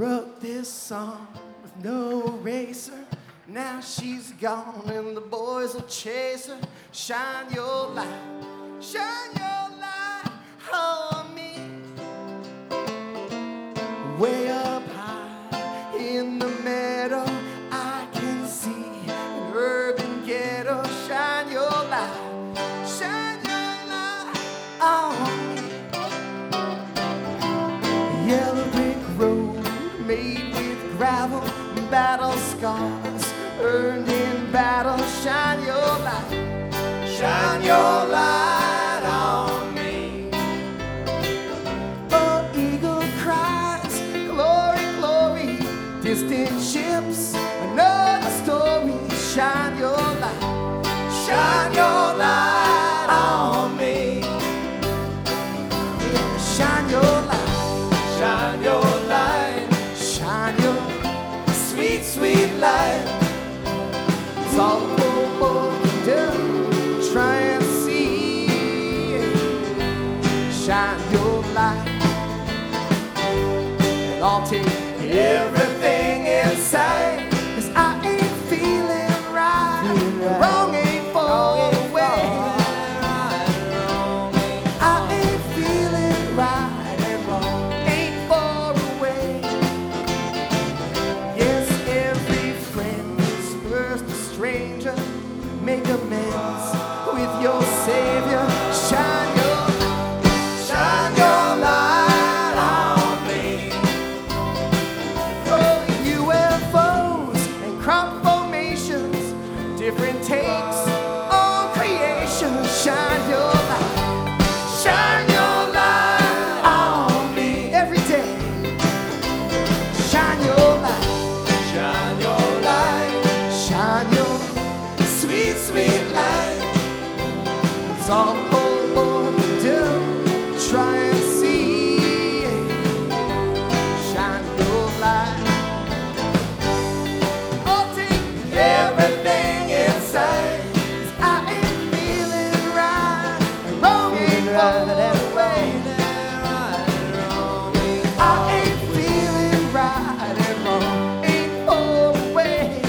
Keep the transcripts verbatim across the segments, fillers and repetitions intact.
Wrote this song with no eraser. Now she's gone and the boys will chase her. Shine your light, shine your light on me. Way up high in the meadow, I can see an urban ghetto. Shine your light, shine your light on me. Yellow brick road made with gravel, battle scars earned in battle. Shine your light, shine your light on me. Oh, eagle cries, glory, glory, distant ships, another story. Shine your light, shine your light on me. Yeah, shine your light, shine your light, shine your sweet, sweet light. It's all the poor can do, try and see. Shine your light, and I'll take everything inside. 'Cause I ain't feeling right, the wrong ain't far away. I ain't feeling right, and wrong ain't far away. Yes, every friend is first a stranger. Make amends with your Savior. Shine your light, shine your light on me. Oh, U F Os and crop formations, different takes on creation. Shine your light, shine your light on me every day. Shine your light, shine your light, shine your sweet, sweet light. It's all the whole Lord can do, try and see. Shine your light, I'll take everything inside. 'Cause I ain't feeling right, and wrong ain't far away. I ain't feeling right, and wrong ain't far away.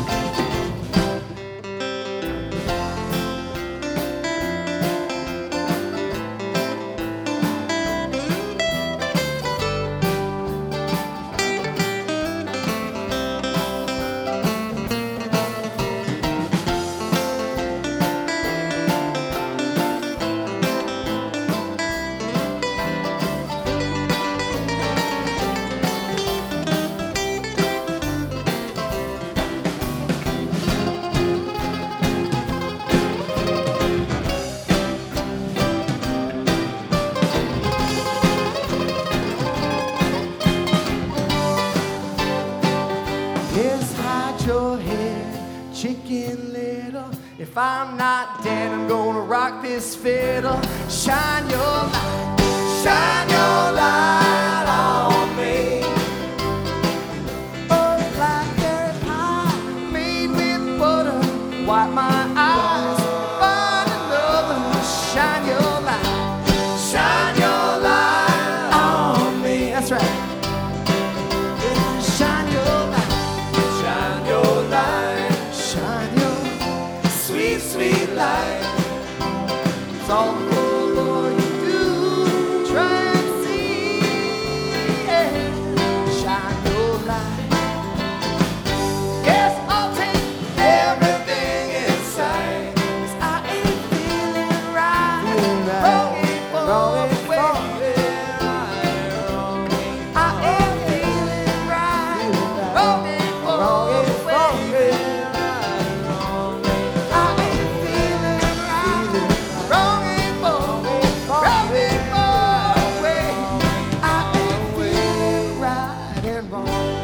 Yes, hide your head, chicken little. If I'm not dead, I'm gonna rock this fiddle. Shine your light, shine your light on me. Oh, like there's pie made with butter. Wipe my eyes, find another. Shine your light, shine your light on me. That's right. Yeah, shine your light, shine your light, shine your sweet, sweet light. It's all the Lord you do, try and see. Yeah. Shine your light. Yes, I'll take everything inside. 'Cause I ain't feeling right, wrong ain't far away. I ain't feeling right, wrong ain't far away. I ain't feeling right, wrong ain't far away, wrong ain't far away. I ain't feeling right, and wrong